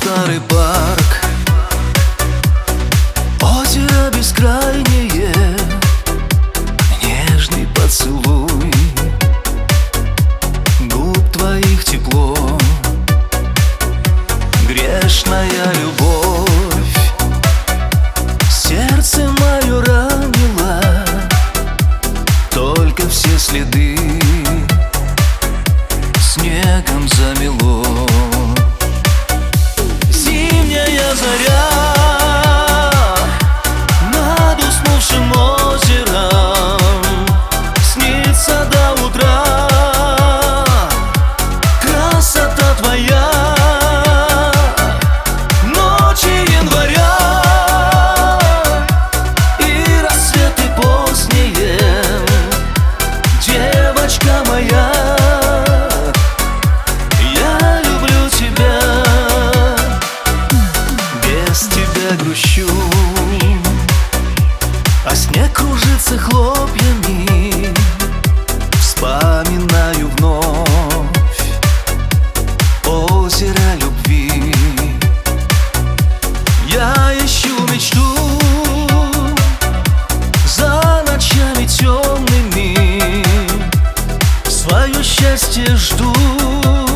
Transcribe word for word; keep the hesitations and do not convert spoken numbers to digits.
старый парк, озеро бескрайнее, нежный поцелуй, губ твоих тепло, грешная любовь, сердце мое ранило, только все следы снегом замело. Зимняя заря над уснувшим озером снится до утра. Красота твоя, ночи января и рассветы поздние, девочка моя. Грущу, а снег кружится хлопьями, вспоминаю вновь озеро любви. Я ищу мечту за ночами темными, свое счастье жду.